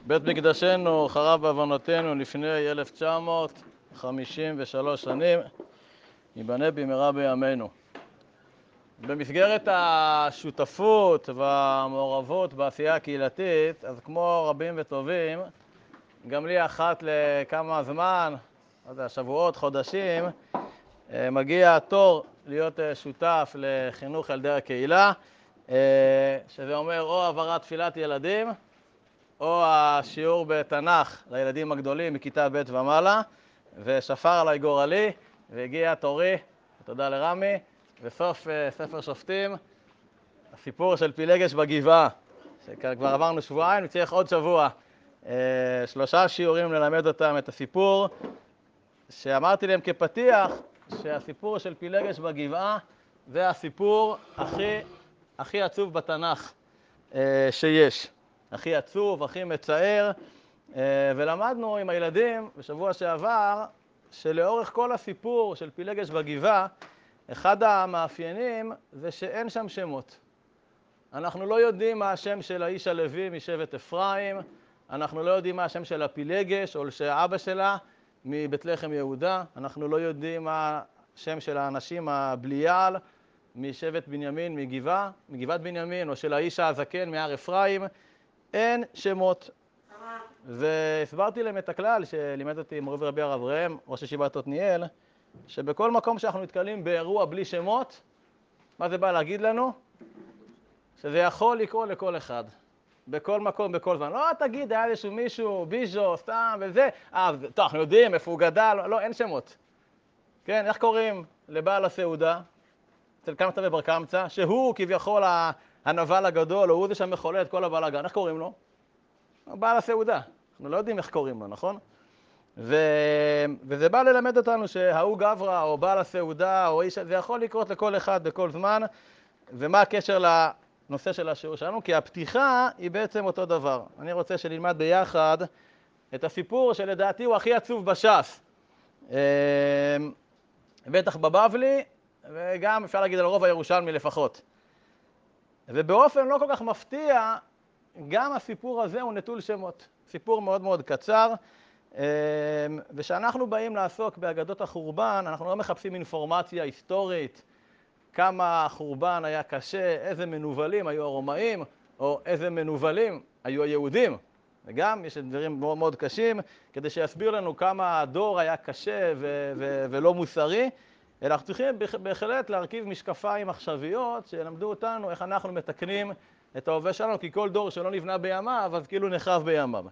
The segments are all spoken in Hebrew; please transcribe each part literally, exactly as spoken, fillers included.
בית מקדשנו חרב בעוונותינו לפני אלף תשע מאות חמישים ושלוש שנים, ייבנה במהרה בימינו. במסגרת השותפות והמעורבות בעשייה הקהילתית, אז כמו רבים וטובים, גם לי אחת לכמה זמן, לא יודע, שבועות, חודשים, מגיע התור להיות שותף לחינוך ילדי הקהילה, שזה אומר או העברת תפילת ילדים, או השיעור בתנ"ך לילדים הגדולים מכיתה ב' ומעלה, ושפר עליי גורלי, והגיע תורי, תודה לרמי, וסוף ספר שופטים, הסיפור של פילגש בגבעה, שכבר עברנו שבועיים, נצטרך עוד שבוע, שלושה שיעורים ללמד אותם את הסיפור, שאמרתי להם כפתיח, שהסיפור של פילגש בגבעה זה הסיפור הכי, הכי עצוב בתנ"ך שיש. הכי עצוב, הכי מצער, ולמדנו עם הילדים בשבוע שעבר, שלאורך כל הסיפור של פילגש בגבעה, אחד המאפיינים זה שאין שם שמות. אנחנו לא יודעים מה השם של האיש הלוי משבט אפרים, אנחנו לא יודעים מה השם של הפילגש או של אבא שלה מבית לחם יהודה, אנחנו לא יודעים מה השם של האנשים הבליעל משבט בנימין מגבעה, מגבעת בנימין, או של האיש הזקן מהר אפרים, אין שמות. והסברתי להם את הכלל שלימד אותי מורי ורבי הרב ראם, ראש ישיבת עתניאל, שבכל מקום שאנחנו נתקלים באירוע בלי שמות, מה זה בא להגיד לנו? שזה יכול לקרות לכל אחד. בכל מקום, בכל זמן. לא תגיד, היה איזשהו מישהו, ביז'ו, סתם וזה, אה, טוב, אנחנו יודעים איפה הוא גדל, לא, אין שמות. כן, איך קוראים לבעל הסעודה? אצל קמצא ובר קמצא, שהוא כביכול הנבל הגדול, או הוא זה שמחולל את כל הבלגן, איך קוראים לו? בעל הסעודה. אנחנו לא יודעים איך קוראים לו, נכון? ו... וזה בא ללמד אותנו שההוא גברא, או בעל הסעודה, או איש, זה יכול לקרות לכל אחד בכל זמן, ומה הקשר לנושא של השיעור שלנו? כי הפתיחה היא בעצם אותו דבר. אני רוצה שנלמד ביחד את הסיפור שלדעתי הוא הכי עצוב בש"ס. בטח בבבלי, וגם אפשר להגיד על רוב הירושלמי לפחות. ובאופן לא כל כך מפתיע, גם הסיפור הזה הוא נטול שמות. סיפור מאוד מאוד קצר, ושאנחנו באים לעסוק באגדות החורבן, אנחנו לא מחפשים אינפורמציה היסטורית, כמה החורבן היה קשה, איזה מנובלים היו הרומאים, או איזה מנובלים היו היהודים. וגם יש דברים מאוד מאוד קשים, כדי שיסביר לנו כמה הדור היה קשה ו- ו- ולא מוסרי, אלא אנחנו צריכים בהחלט להרכיב משקפיים עכשוויות שילמדו אותנו איך אנחנו מתקנים את ההווה שלנו, כי כל דור שלא נבנה בימיו, אז כאילו נחרב בימיו.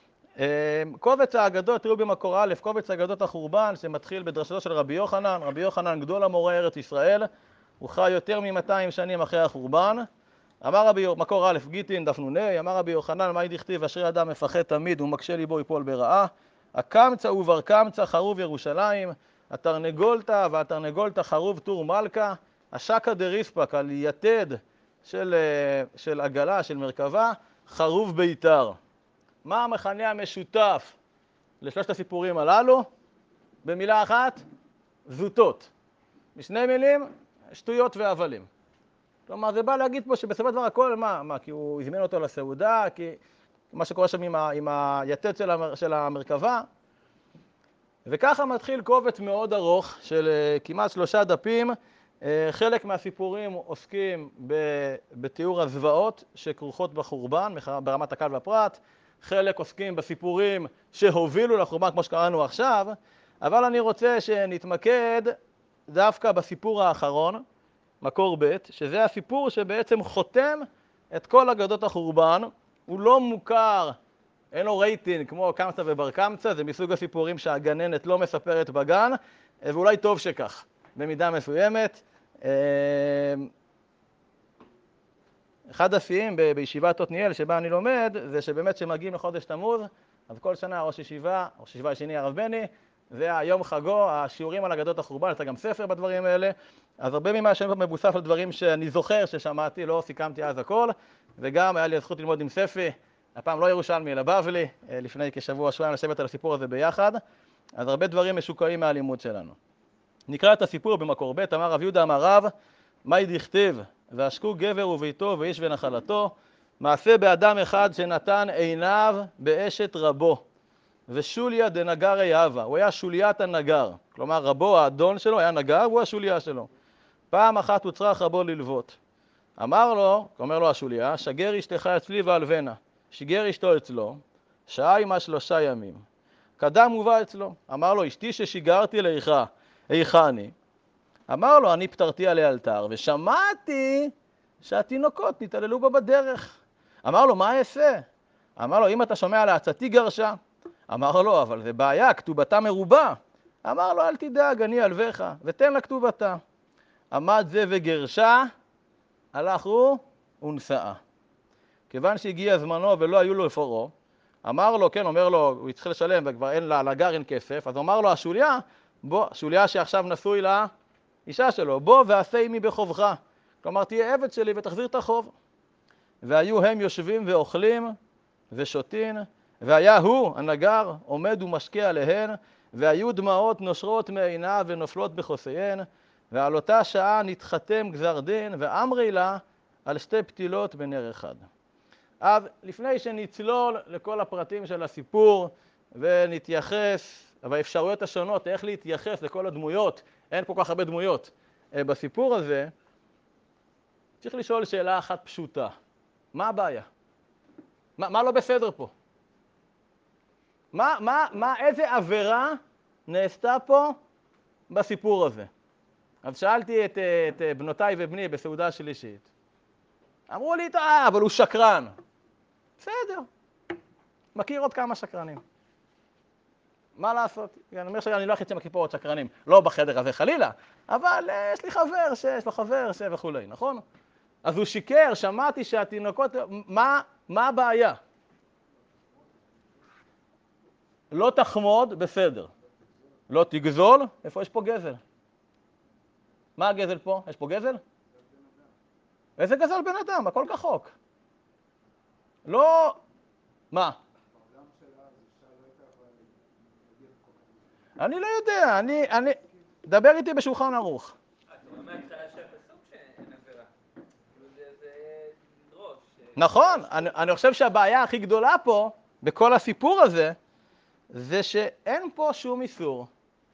קובץ האגדות, תראו במקור א', קובץ האגדות החורבן, שמתחיל בדרשתו של רבי יוחנן. רבי יוחנן גדול המורה ארץ ישראל, הוא חי יותר מ-מאתיים שנים אחרי החורבן. אמר רבי, מקור א', גיטין דף נ"ה, אמר רבי יוחנן, מה דכתיב, אשרי אדם מפחד תמיד ומקשה ליבו יפול ברעה. הקמצא ובר קמצא חרוב ירושלים, התרנגולתא והתרנגולתא חרוב טור מלכה, השקא דריספק על יתד של, של עגלה, של מרכבה, חרוב ביתר. מה המכנה המשותף לשלושת הסיפורים הללו? במילה אחת, זוטות. בשני מילים, שטויות והבלים. כלומר, זה בא להגיד פה שבסופו של דבר הכל, מה? מה? כי הוא הזמין אותו לסעודה, כי מה שקורה שם עם, ה, עם היתד של, המר, של המרכבה. וככה מתחיל קובץ מאוד ארוך של כמעט שלושה דפים. חלק מהסיפורים עוסקים בתיאור הזוועות שכרוכות בחורבן, ברמת הכלל והפרט. חלק עוסקים בסיפורים שהובילו לחורבן, כמו שקראנו עכשיו. אבל אני רוצה שנתמקד דווקא בסיפור האחרון, מקור ב', שזה הסיפור שבעצם חותם את כל אגדות החורבן. הוא לא מוכר, אין לו רייטינג כמו קמצא ובר קמצא, זה מסוג הסיפורים שהגננת לא מספרת בגן, ואולי טוב שכך, במידה מסוימת. אחד השיאים בישיבת עתניאל שבה אני לומד, זה שבאמת שמגיעים לחודש תמוז, אז כל שנה ראש ישיבה, ראש ישיבה השני הרב בני, זה היום חגו, השיעורים על אגדות החורבן, יצא גם ספר בדברים האלה, אז הרבה ממה שם מבוסס על דברים שאני זוכר ששמעתי, לא סיכמתי אז הכל, וגם היה לי הזכות ללמוד עם ספי, הפעם לא ירושלמי אלא בבלי, לפני כשבוע שבועיים לשבת על הסיפור הזה ביחד, אז הרבה דברים משוקעים מהלימוד שלנו. נקרא את הסיפור במקור ב', אמר רב יהודה אמר רב, מהי דכתיב, ועשקו גבר וביתו ואיש ונחלתו, מעשה באדם אחד שנתן עיניו באשת רבו, ושוליה דנגר יהבה, הוא היה שוליית הנגר, כלומר רבו, האדון שלו, היה נגר, והוא השוליה שלו. פעם אחת הוצרך רבו ללוות. אמר לו, אומר לו השוליה, שגר אשתך אצלי והלבנה. שיגר אשתו אצלו, שעה עמה שלושה ימים. קדם ובא אצלו. אמר לו, אשתי ששיגרתי לאיכה, איכה אני. אמר לו, אני פטרתי עליה אלתר, ושמעתי שהתינוקות נתעללו בה בדרך. אמר לו, מה אעשה? אמר לו, אם אתה שומע לעצתי גרשה. אמר לו, אבל זה בעיה, כתובתה מרובה. אמר לו, אל תדאג, אני אלוויך, ותן לה כתובתה. עמד זה וגרשה, הלך הוא ונשאה. כיוון שהגיע זמנו ולא היו לו לפורו, אמר לו, כן, אומר לו, הוא יצטרך לשלם וכבר אין לה, לגר אין כסף, אז אמר לו, השוליה, בוא, השוליה שעכשיו נשוי לאישה שלו, בוא ועשה עמי בחובך. כלומר, תהיה עבד שלי ותחזיר את החוב. והיו הם יושבים ואוכלים ושותים, והיה הוא, הנגר, עומד ומשקיע עליהן, והיו דמעות נושרות מעיניו ונופלות בחוסיהן, ועל אותה שעה נתחתם גזר דין, ואמרי לה על שתי פתילות בנר אחד. אז לפני שנצלול לכל הפרטים של הסיפור ונתייחס, והאפשרויות השונות, איך להתייחס לכל הדמויות, אין כל כך הרבה דמויות בסיפור הזה, צריך לשאול שאלה אחת פשוטה. מה הבעיה? מה, מה לא בסדר פה? מה, מה, מה, איזה עבירה נעשתה פה בסיפור הזה? אז שאלתי את, את בנותיי ובני בסעודה שלישית. אמרו לי, אה, אבל הוא שקרן. בסדר. מכיר עוד כמה שקרנים. מה לעשות? אני אומר שאני לא הכי מכיר פה עוד שקרנים. לא בחדר הזה חלילה, אבל יש לי חבר שיש לו חבר ש... וכולי, נכון? אז הוא שיקר, שמעתי שהתינוקות... מה, מה הבעיה? לא תחמוד, בסדר. לא תגזול, איפה יש פה גזל? מה הגזל פה? יש פה גזל? איזה גזל בן אדם? הכל כחוק. לא... מה? אני לא יודע, אני... אני... דבר איתי בשולחן ערוך. נכון, אני, אני חושב שהבעיה הכי גדולה פה, בכל הסיפור הזה, זה שאין פה שום איסור.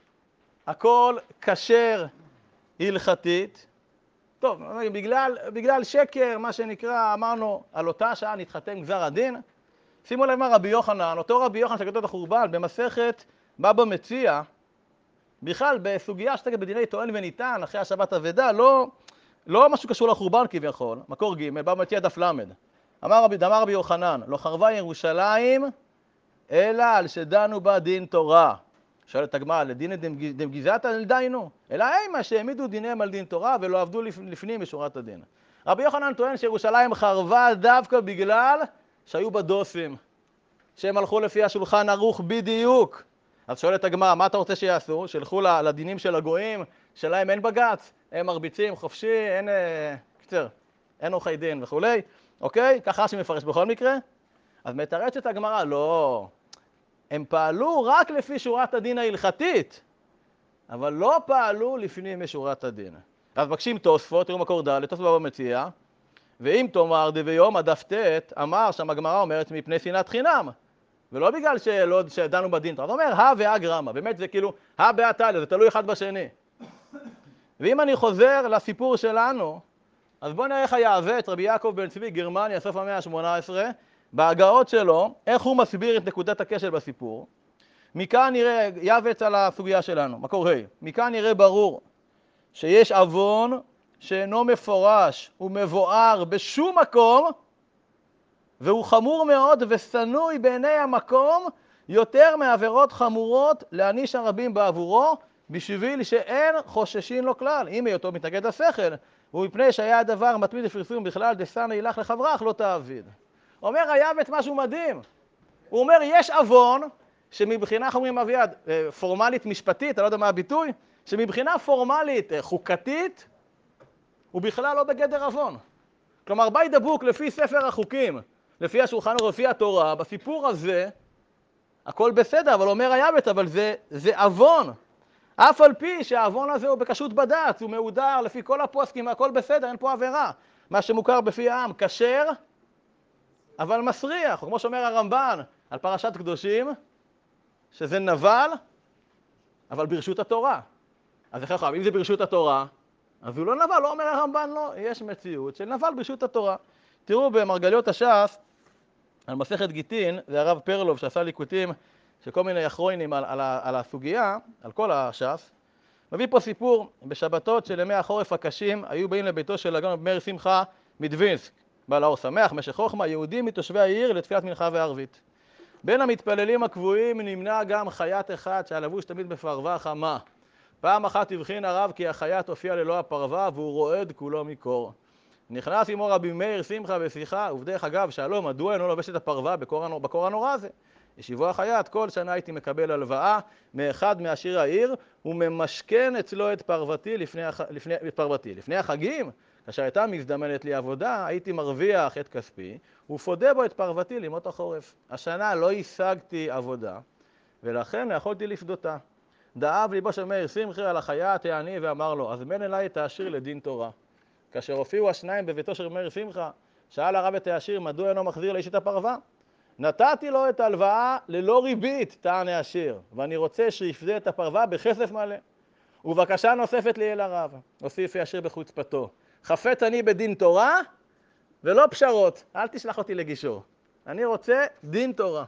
הכל כשר הלכתית. טוב, בגלל, בגלל שקר, מה שנקרא, אמרנו, על אותה שעה נתחתם גזר הדין. שימו לב מה רבי יוחנן, אותו רבי יוחנן שכתוב את החורבן, במסכת בבא מציעא, בכלל בסוגיה שתקת בדיני טוען וניתן, אחרי השבת אבדה, לא, לא משהו קשור לחורבן כביכול, מקור ג' בבא מציעא דף למד. אמר רבי, אמר רבי יוחנן, לא חרבה ירושלים, אלא על שדנו בה דין תורה. שואלת הגמרא, לדין דמגיזתא לדיינו? אלא אימה שהעמידו דיניהם על דין תורה ולא עבדו לפנים משורת הדין. רבי יוחנן טוען שירושלים חרבה דווקא בגלל שהיו בה דוסים, שהם הלכו לפי השולחן ערוך בדיוק. אז שואלת הגמרא, מה אתה רוצה שיעשו? שילכו לדינים של הגויים, שלהם אין בג"ץ, הם מרביצים חופשי, אין קצר, אין עורכי דין וכולי, אוקיי? ככה שמפרש בכל מקרה. אז מתרצת הגמרא, לא, הם פעלו רק לפי שורת הדין ההלכתית, אבל לא פעלו לפנים משורת הדין. אז מבקשים תוספות, תראו מקור ד', תוספות בבא מציעא, ואם תאמר דביום הדף ט' אמר שם הגמרא אומרת מפני שנאת חינם, ולא בגלל שלא שדנו בדין, אתה אומר הא והא גרמא, באמת זה כאילו הא בהא תליא, זה תלוי אחד בשני. ואם אני חוזר לסיפור שלנו, אז בואו נראה איך יעוות רבי יעקב בן צבי גרמניה סוף המאה ה-שמונה עשרה, בהגאות שלו, איך הוא מסביר את נקודת הכשל בסיפור. מכאן נראה, יעוות על הסוגיה שלנו, מקור ה', מכאן נראה ברור שיש עוון שאינו מפורש ומבואר בשום מקום, והוא חמור מאוד ושנוי בעיני המקום יותר מעבירות חמורות להעניש הרבים בעבורו, בשביל שאין חוששים לו כלל. אם היותו מתנגד לשכל, ומפני שהיה הדבר מתמיד לפרסום בכלל דסנא ילך לחברך לא תעביד. אומר היעוות משהו מדהים. הוא אומר יש עוון שמבחינה, איך אומרים אביעד, פורמלית משפטית, אני לא יודע מה הביטוי, שמבחינה פורמלית חוקתית הוא בכלל לא בגדר עוון. כלומר, by the book, לפי ספר החוקים, לפי השולחן ערוך, לפי התורה, בסיפור הזה, הכל בסדר, אבל אומר היעוות, אבל זה, זה עוון. אף על פי שהעוון הזה הוא בקשות בד"ץ, הוא מהודר לפי כל הפוסקים, הכל בסדר, אין פה עבירה. מה שמוכר בפי העם, כשר אבל מסריח, כמו שאומר הרמב"ן על פרשת קדושים, שזה נבל, אבל ברשות התורה. אז איך יכול, אם זה ברשות התורה, אז הוא לא נבל, לא אומר הרמב"ן, לא, יש מציאות של נבל ברשות התורה. תראו במרגליות הש"ס, על מסכת גיטין, זה הרב פרלוב שעשה ליקוטים של כל מיני אחרונים על, על, על הסוגיה, על כל הש"ס, מביא פה סיפור, בשבתות של ימי החורף הקשים, היו באים לביתו של הגאון מאיר שמחה מדווינסק, בעל האור שמח, משך חוכמה, יהודים מתושבי העיר לתפילת מנחה וערבית. בין המתפללים הקבועים נמנה גם חייט אחד שהיה לבוש תמיד בפרווה חמה. פעם אחת הבחין הרב כי החייט הופיע ללא הפרווה והוא רועד כולו מקור. נכנס עמו רבי מאיר שמחה בשיחה, ובדרך אגב שאלו מדוע אינו לובש את הפרווה בקור, בקור הנורא הזה. ישיבו החייט, כל שנה הייתי מקבל הלוואה מאחד מעשיר העיר וממשכן אצלו את פרוותי לפני, לפני, את פרוותי. לפני החגים, כאשר הייתה מזדמנת לי עבודה, הייתי מרוויח את כספי ופודה בו את פרוותי לימות החורף. השנה לא השגתי עבודה ולכן לא יכולתי לפדותה. דאב ליבו של מאיר שמחה על החייט העני ואמר לו, אז מן אליי את העשיר לדין תורה. כאשר הופיעו השניים בביתו של מאיר שמחה, שאל הרב את העשיר מדוע אינו מחזיר לאיש את הפרווה. נתתי לו את ההלוואה ללא ריבית, טען העשיר, ואני רוצה שיפדה את הפרווה בכסף מלא. ובקשה נוספת לי אל הרב, הוסיף העשיר בחוצפתו, חפץ אני בדין תורה ולא פשרות, אל תשלח אותי לגישור. אני רוצה דין תורה.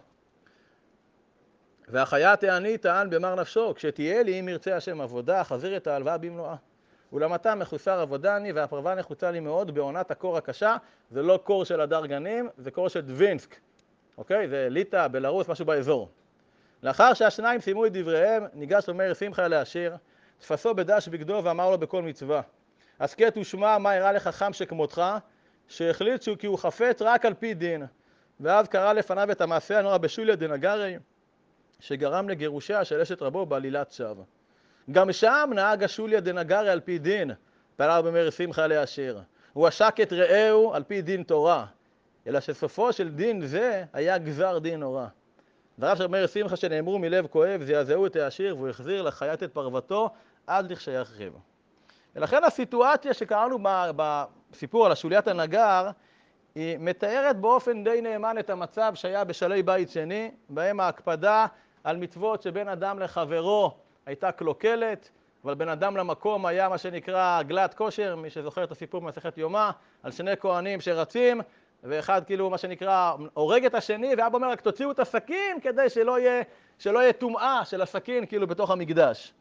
והחייט העני טען במר נפשו, כשתהיה לי אם ירצה השם עבודה, חזיר את ההלוואה במלואה. אולמתה מחוסר עבודה אני והפרווה נחוצה לי מאוד בעונת הקור הקשה, זה לא קור של הדר גנים, זה קור של דווינסק. אוקיי? זה ליטא, בלרוס, משהו באזור. לאחר שהשניים סיימו את דבריהם, ניגש מאיר שמחה לעשיר, תפסו בדש בגדו ואמר לו בכל מצווה, הסכת ושמע מה הראה לחכם שכמותך, שהחליט שהוא כי הוא חפץ רק על פי דין. ואז קרא לפניו את המעשה הנורא בשוליה דנגרי, שגרם לגירושיה של אשת רבו בעלילת שווא. גם שם נהג השוליה דנגרי על פי דין, פנה במאיר שמחה לעשיר. הוא עשק את רעהו על פי דין תורה, אלא שסופו של דין זה היה גזר דין נורא. דבריו של מאיר שמחה שנאמרו מלב כואב, זעזעו את העשיר והוא החזיר לחייט את פרוותו עד לכשיחריב. ולכן הסיטואציה שקראנו בסיפור על השוליית הנגר, היא מתארת באופן די נאמן את המצב שהיה בשלי בית שני, בהם ההקפדה על מצוות שבין אדם לחברו הייתה קלוקלת, אבל בין אדם למקום היה מה שנקרא גלת כושר, מי שזוכר את הסיפור במסכת יומא, על שני כהנים שרצים, ואחד כאילו מה שנקרא הורג את השני, ואבא אומר רק תוציאו את הסכין כדי שלא יהיה, שלא יהיה טומאה של הסכין כאילו בתוך המקדש.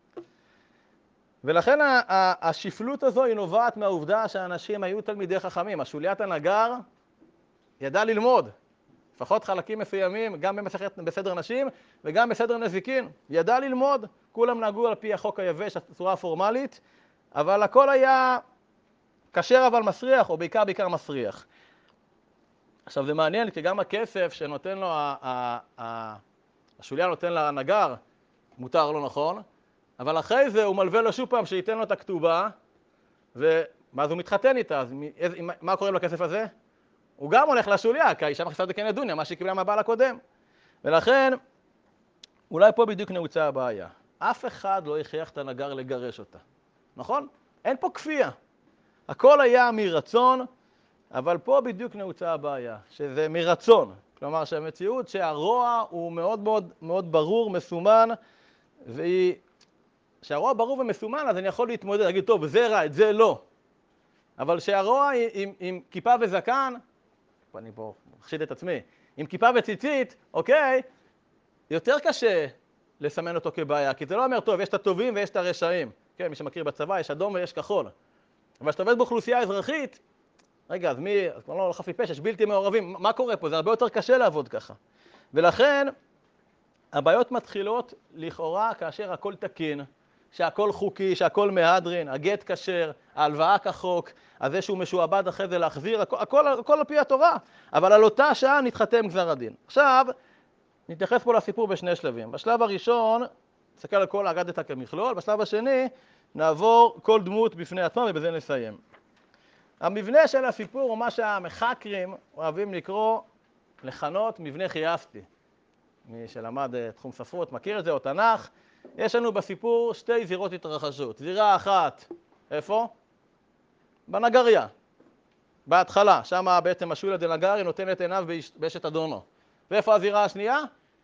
ולכן השפלות הזו היא נובעת מהעובדה שהאנשים היו תלמידי חכמים. השוליית הנגר ידע ללמוד, לפחות חלקים מסוימים, גם במסכת בסדר נשים וגם בסדר נזיקין. ידע ללמוד, כולם נהגו על פי החוק היבש, הצורה הפורמלית, אבל הכל היה כשר אבל מסריח, או בעיקר בעיקר מסריח. עכשיו זה מעניין, כי גם הכסף שנותן לו, השוליה נותן לנגר, מותר לו נכון, אבל אחרי זה הוא מלווה לו שוב פעם שייתן לו את הכתובה, ואז הוא מתחתן איתה, אז מה קורה לכסף הזה? הוא גם הולך לשוליה, כי האישה מכניסה דקן לדוניה, מה שהיא קיבלה מהבעל הקודם. ולכן, אולי פה בדיוק נעוצה הבעיה. אף אחד לא הכריח את הנגר לגרש אותה, נכון? אין פה כפייה. הכל היה מרצון, אבל פה בדיוק נעוצה הבעיה, שזה מרצון. כלומר שהמציאות שהרוע הוא מאוד מאוד מאוד ברור, מסומן, והיא... שהרוע ברור ומסומן, אז אני יכול להתמודד, להגיד, טוב, זה רע, את זה לא. אבל שהרוע עם, עם כיפה וזקן, אני פה מחשיד את עצמי, עם כיפה וציצית, אוקיי, יותר קשה לסמן אותו כבעיה, כי זה לא אומר, טוב, יש את הטובים ויש את הרשעים. כן, מי שמכיר בצבא, יש אדום ויש כחול. אבל כשאתה עובד באוכלוסייה אזרחית, רגע, אז מי, אז כבר לא חפי פשע, יש בלתי מעורבים, מה קורה פה? זה הרבה יותר קשה לעבוד ככה. ולכן, הבעיות מתחילות לכאורה כאשר הכל תקין, שהכל חוקי, שהכל מהדרין, הגט כשר, ההלוואה כחוק, אז זה שהוא משועבד אחרי זה להחזיר, הכל, הכל, הכל על פי התורה, אבל על אותה שעה נתחתם גזר הדין. עכשיו, נתייחס פה לסיפור בשני שלבים. בשלב הראשון, נסתכל על כל האגדתא כמכלול, בשלב השני, נעבור כל דמות בפני עצמה ובזה נסיים. המבנה של הסיפור הוא מה שהמחקרים אוהבים לקרוא, לכנות מבנה חייסטי. מי שלמד תחום ספרות מכיר את זה, או תנ"ך. יש לנו בסיפור שתי זירות התרחשות. זירה אחת, איפה? בנגריה. בהתחלה, שם בעצם השוליה דנגרי נותן את עיניו באשת אדונו. ואיפה הזירה השנייה?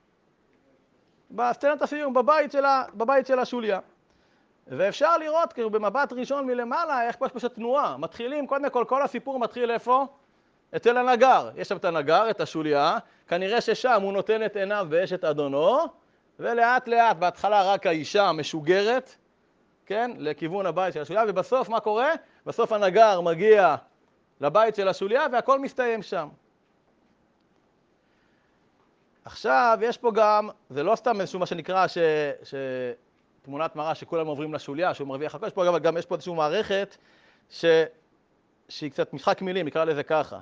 בסצנת הסיום, בבית של, ה... בבית של השוליה. ואפשר לראות כאילו במבט ראשון מלמעלה איך פה יש פשוט תנועה. מתחילים, קודם כל, כל הסיפור מתחיל איפה? אצל הנגר. יש שם את הנגר, את השוליה, כנראה ששם הוא נותן את עיניו באשת אדונו, ולאט לאט, בהתחלה רק האישה המשוגרת, כן, לכיוון הבית של השוליה, ובסוף מה קורה? בסוף הנגר מגיע לבית של השוליה והכל מסתיים שם. עכשיו, יש פה גם, זה לא סתם איזשהו מה שנקרא ש... ש... תמונת מראה שכולם עוברים לשוליה, שהוא מרוויח הכל, יש פה גם, גם יש פה איזושהי מערכת ש... שהיא קצת משחק מילים, נקרא לזה ככה.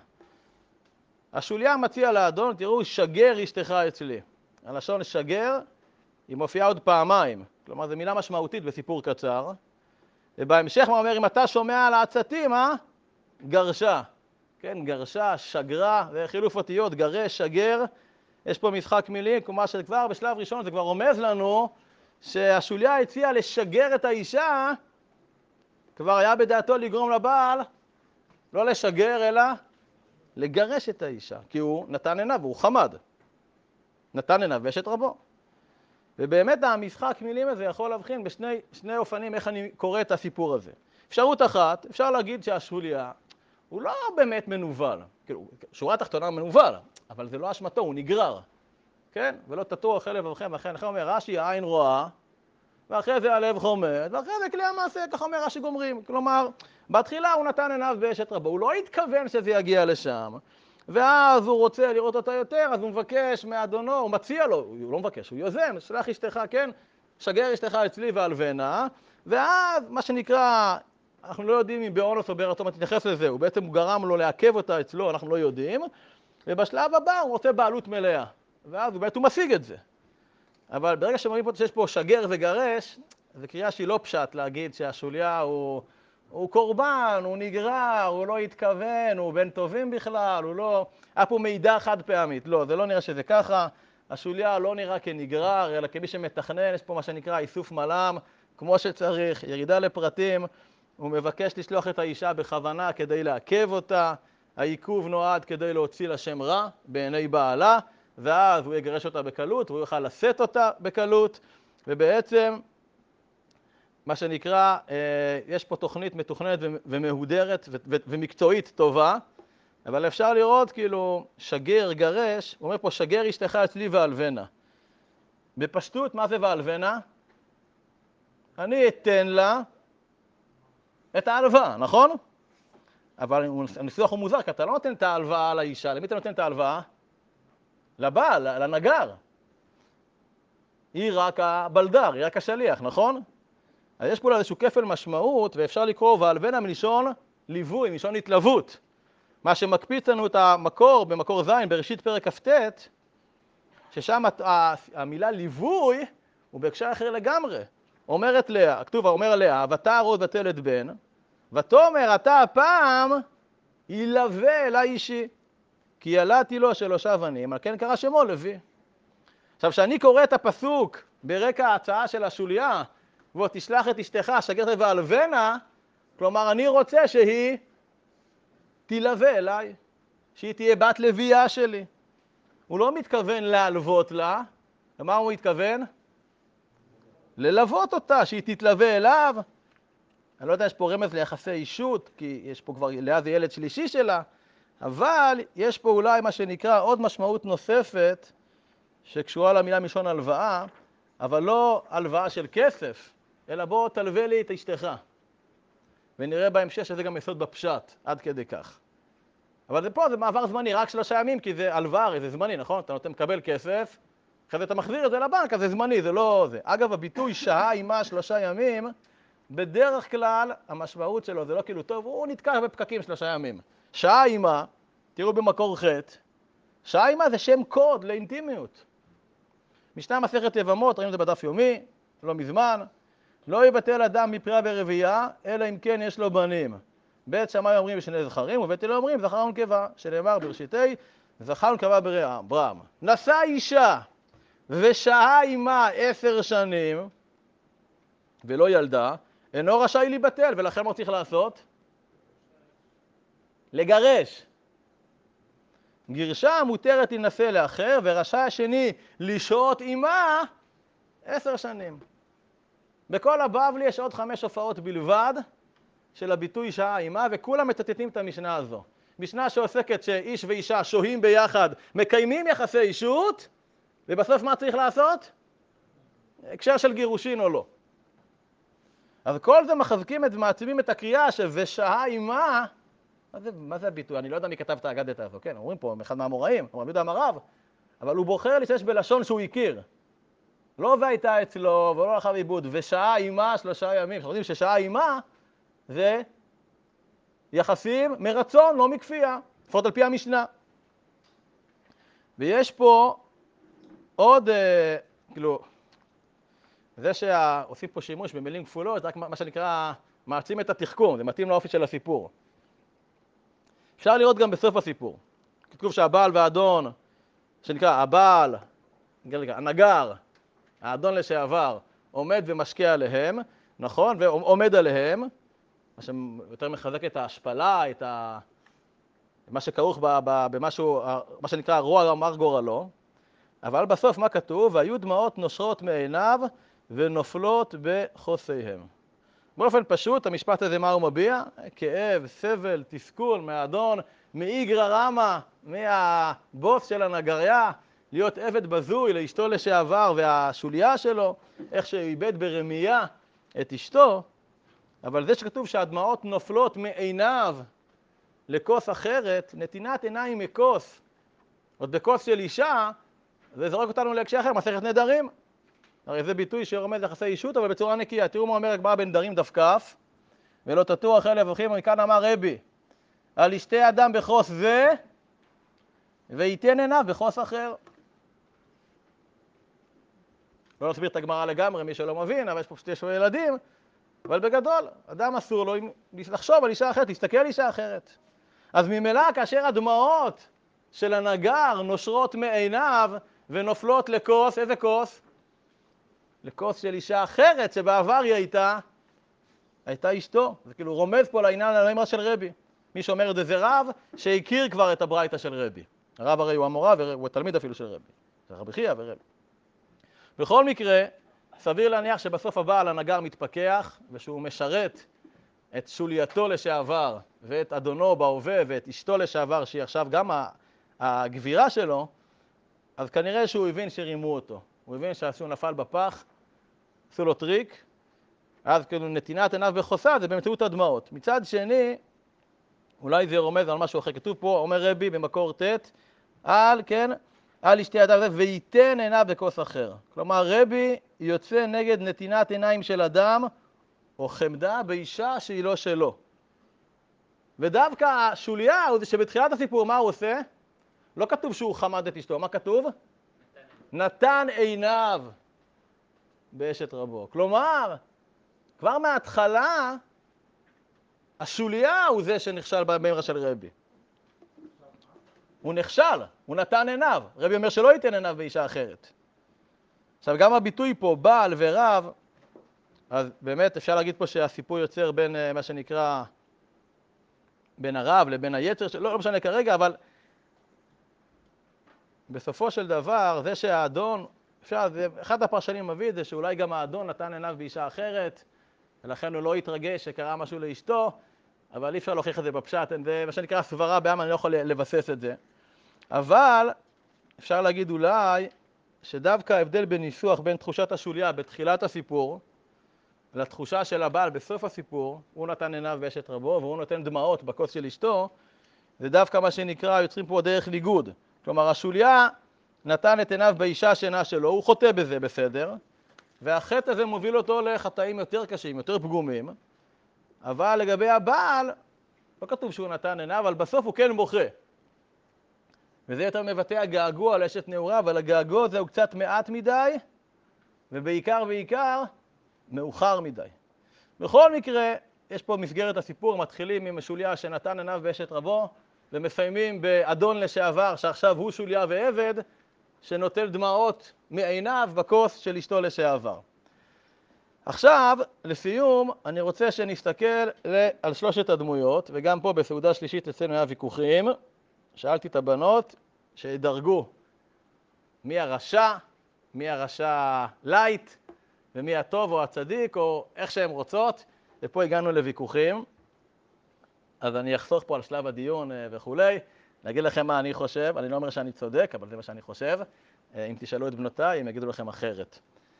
השוליה מציע לאדון, תראו, שגר אשתך אצלי. הלשון שגר, היא מופיעה עוד פעמיים. כלומר, זו מילה משמעותית בסיפור קצר. ובהמשך מה אומר, אם אתה שומע על העצתים, אה? גרשה. כן, גרשה, שגרה, זה חילוף אותיות, גרש, שגר. יש פה משחק מילים, כלומר שכבר בשלב ראשון זה כבר רומז לנו שהשוליה הציעה לשגר את האישה, כבר היה בדעתו לגרום לבעל, לא לשגר אלא לגרש את האישה, כי הוא נתן עיניו והוא חמד. נתן עיניו ואשת רבו. ובאמת המשחק מילים הזה יכול להבחין בשני שני אופנים איך אני קורא את הסיפור הזה. אפשרות אחת, אפשר להגיד שהשוליה הוא לא באמת מנוול. כאילו, שורה תחתונה מנוול, אבל זה לא אשמתו, הוא נגרר. כן? ולא תטור אחרי לבבכם, ואחרי לכם אומר, רש"י העין רואה, ואחרי זה הלב חומד, ואחרי זה כלי המעשה, כך אומר רש"י גומרים. כלומר, בתחילה הוא נתן עיניו באשת רבו, הוא לא התכוון שזה יגיע לשם, ואז הוא רוצה לראות אותה יותר, אז הוא מבקש מאדונו, הוא מציע לו, הוא לא מבקש, הוא יוזם, שלח אשתך, כן? שגר אשתך אצלי והלבנה, ואז מה שנקרא, אנחנו לא יודעים אם באונס או ברצון תתייחס לזה, הוא בעצם גרם לו לעכב אותה אצלו, אנחנו לא יודעים, ובשלב הבא הוא רוצה בעלות מלאה, ואז הוא באמת הוא משיג את זה. אבל ברגע שמראים פה שיש פה שגר וגרש, זו קריאה שהיא לא פשט להגיד שהשוליה הוא, הוא קורבן, הוא נגרר, הוא לא התכוון, הוא בן טובים בכלל, הוא לא... היה פה מידע חד פעמית. לא, זה לא נראה שזה ככה. השוליה לא נראה כנגרר, אלא כמי שמתכנן, יש פה מה שנקרא איסוף מלאם, כמו שצריך, ירידה לפרטים. הוא מבקש לשלוח את האישה בכוונה כדי לעכב אותה. העיכוב נועד כדי להוציא לה שם רע בעיני בעלה. ואז הוא יגרש אותה בקלות, והוא יוכל לשאת אותה בקלות, ובעצם, מה שנקרא, יש פה תוכנית מתוכננת ומהודרת ומקצועית טובה, אבל אפשר לראות כאילו שגר, גרש, הוא אומר פה שגר אשתך אצלי והלבנה. בפשטות, מה זה והלבנה? אני אתן לה את ההלוואה, נכון? אבל הניסוח הוא מוזר, כי אתה לא נותן את ההלוואה לאישה, למי אתה נותן את ההלוואה? לבעל, לנגר. היא רק הבלדר, היא רק השליח, נכון? אז יש פה איזשהו כפל משמעות, ואפשר לקרוא והלבנה מלשון ליווי, מלשון התלוות. מה שמקפיץ לנו את המקור, במקור ז' בראשית פרק כ"ט, ששם המילה ליווי הוא בהקשר אחר לגמרי. אומרת לאה, הכתוב אומר לאה, ותערוד ותלד בן, ותאמר אתה הפעם ילווה אלי אישי. כי ילדתי לו שלושה בנים, על כן קרא שמו לוי. עכשיו, כשאני קורא את הפסוק ברקע ההצעה של השוליה, בוא תשלח את אשתך, שגר והלבנה, כלומר, אני רוצה שהיא תלווה אליי, שהיא תהיה בת לוויה שלי. הוא לא מתכוון להלוות לה, למה הוא מתכוון? ללוות אותה, שהיא תתלווה אליו. אני לא יודע, יש פה רמז ליחסי אישות, כי יש פה כבר, לאה זה ילד שלישי שלה, אבל יש פה אולי מה שנקרא עוד משמעות נוספת שקשורה למילה מלשון הלוואה, אבל לא הלוואה של כסף, אלא בוא תלווה לי את אשתך. ונראה בהמשך שזה גם יסוד בפשט, עד כדי כך. אבל זה פה, זה מעבר זמני, רק שלושה ימים, כי זה הלוואה, זה זמני, נכון? אתה נותן לקבל כסף, אחרי זה אתה מחזיר את זה לבנק, אז זה זמני, זה לא זה. אגב, הביטוי שעה עימה שלושה ימים, בדרך כלל המשמעות שלו זה לא כאילו טוב, הוא נתקע בפקקים שלושה ימים. שעה עימה, תראו במקור ח', שעה עימה זה שם קוד לאינטימיות. משנה מסכת יבמות, ראינו את זה בדף יומי, לא מזמן, לא יבטל אדם מפריה ורבייה, אלא אם כן יש לו בנים. בית שמאי אומרים בשני זכרים, ובית הלל אומרים זכר ונקבה, שנאמר בראשיתי, זכר ונקבה ברם. נשא אישה ושהה עימה עשר שנים, ולא ילדה, אינו רשאי להיבטל, ולכן מה צריך לעשות? לגרש. גירשה מותרת להינשא לאחר, ורשאי השני לשהות עימה עשר שנים. בכל הבבלי יש עוד חמש הופעות בלבד של הביטוי שהה עימה, וכולם מצטטים את המשנה הזו. משנה שעוסקת שאיש ואישה שוהים ביחד, מקיימים יחסי אישות, ובסוף מה צריך לעשות? הקשר של גירושין או לא. אז כל זה מחזקים את ומעצימים את הקריאה ש"ושהה עימה", מה זה, מה זה הביטוי? אני לא יודע מי כתב את האגדת הזו, כן? אומרים פה, אחד מהאמוראים, רבי יהודה אמר, אבל הוא בוחר להשתמש בלשון שהוא הכיר. לא והייתה אצלו ולא הלכה לאיבוד, ושהה עימה שלושה ימים. אנחנו יודעים ששהה עימה זה יחסים מרצון, לא מכפייה, לפחות על פי המשנה. ויש פה עוד, אה, כאילו, זה שעושים פה שימוש במילים כפולות, רק מה שנקרא, מעצים את התחכום, זה מתאים לאופי של הסיפור. אפשר לראות גם בסוף הסיפור. כתוב שהבעל והאדון, שנקרא הבעל, הנגר, האדון לשעבר, עומד ומשקיע עליהם, נכון? ועומד עליהם, מה שיותר מחזק את ההשפלה, את ה... מה שכרוך במשהו, מה שנקרא רוע אמר גורלו. אבל בסוף מה כתוב? והיו דמעות נושרות מעיניו ונופלות בחוסיהם. באופן פשוט, המשפט הזה מה הוא מביע? כאב, סבל, תסכול מהאדון, מאיגרא רמא, מהבוס של הנגריה, להיות עבד בזוי לאשתו לשעבר והשוליה שלו, איך שהוא איבד ברמייה את אשתו. אבל זה שכתוב שהדמעות נופלות מעיניו לכוס אחרת, נתינת עיניים מכוס, עוד בכוס של אישה, זה זורק אותנו להקשר אחר, מסכת נדרים. הרי זה ביטוי שרומז יחסי אישות, אבל בצורה נקייה. תראו מה אומר הגמרא בנדרים דף כ', ולא תטור אחרי לבוכים, מכאן אמר רבי, על ישתה אדם בכוס זה, וייתן עיניו בכוס אחר. לא נסביר את הגמרא לגמרי, מי שלא מבין, אבל יש פה שתי שואי ילדים, אבל בגדול, אדם אסור לו לחשוב על אישה אחרת, להסתכל על אישה אחרת. אז ממילא כאשר הדמעות של הנגר נושרות מעיניו ונופלות לכוס, איזה כוס? לכוס של אישה אחרת שבעבר היא הייתה, הייתה אשתו. זה כאילו רומז פה לעניין על האמרה של רבי. מי שאומר את זה זה רב שהכיר כבר את הברייתא של רבי. הרב הרי הוא המורה והוא התלמיד אפילו של רבי. זה רבי חייא ורבי. בכל מקרה, סביר להניח שבסוף הבעל הנגר מתפכח ושהוא משרת את שולייתו לשעבר ואת אדונו בהווה ואת אשתו לשעבר שהיא עכשיו גם הגבירה שלו, אז כנראה שהוא הבין שרימו אותו. הוא הבין שהוא נפל בפח, עשו לו טריק, אז כאילו נתינת עיניו בחוסה זה באמצעות הדמעות. מצד שני, אולי זה רומז על משהו אחר. כתוב פה, אומר רבי במקור ט', על, כן, על ישתה ידיו זה וייתן עיניו בכוס אחר. כלומר, רבי יוצא נגד נתינת עיניים של אדם, או חמדה באישה שהיא לא שלו. ודווקא השוליה הוא זה שבתחילת הסיפור מה הוא עושה? לא כתוב שהוא חמד את אשתו, מה כתוב? נתן, נתן עיניו באשת רבו. כלומר, כבר מההתחלה, השוליה הוא זה שנכשל באמרה של רבי. הוא נכשל, הוא נתן עיניו. רבי אומר שלא ייתן עיניו באישה אחרת. עכשיו, גם הביטוי פה, בעל ורב, אז באמת אפשר להגיד פה שהסיפור יוצר בין מה שנקרא, בין הרב לבין היצר, לא, לא משנה כרגע, אבל בסופו של דבר, זה שהאדון, אפשר, אחד הפרשנים מביא את זה, שאולי גם האדון נתן עיניו באישה אחרת, ולכן הוא לא התרגש שקרה משהו לאשתו, אבל אי אפשר להוכיח את זה בפשט, זה מה שנקרא סברה בעם, אני לא יכול לבסס את זה. אבל אפשר להגיד אולי שדווקא ההבדל בניסוח בין תחושת השוליה בתחילת הסיפור, לתחושה של הבעל בסוף הסיפור, הוא נתן עיניו באשת רבו, והוא נותן דמעות בכוס של אשתו, זה דווקא מה שנקרא, יוצרים פה דרך ליגוד. כלומר, השוליה נתן את עיניו באישה שינה שלו, הוא חוטא בזה בסדר, והחטא הזה מוביל אותו לחטאים יותר קשים, יותר פגומים, אבל לגבי הבעל, לא כתוב שהוא נתן עיניו, אבל בסוף הוא כן בוכה. וזה יותר מבטא הגעגוע לאשת נעורה, אבל הגעגוע זה הוא קצת מעט מדי, ובעיקר בעיקר מאוחר מדי. בכל מקרה, יש פה מסגרת הסיפור, מתחילים עם השוליה שנתן עיניו באשת רבו, ומסיימים באדון לשעבר, שעכשיו הוא שוליה ועבד, שנוטל דמעות מעיניו בכוס של אשתו לשעבר. עכשיו, לסיום, אני רוצה שנסתכל על שלושת הדמויות, וגם פה בסעודה שלישית אצלנו היה ויכוחים. שאלתי את הבנות שידרגו מי הרשע, מי הרשע לייט, ומי הטוב או הצדיק, או איך שהן רוצות, ופה הגענו לוויכוחים. אז אני אחסוך פה על שלב הדיון וכולי, להגיד לכם מה אני חושב. אני לא אומר שאני צודק, אבל זה מה שאני חושב. אם תשאלו את בנותיי, הם יגידו לכם אחרת.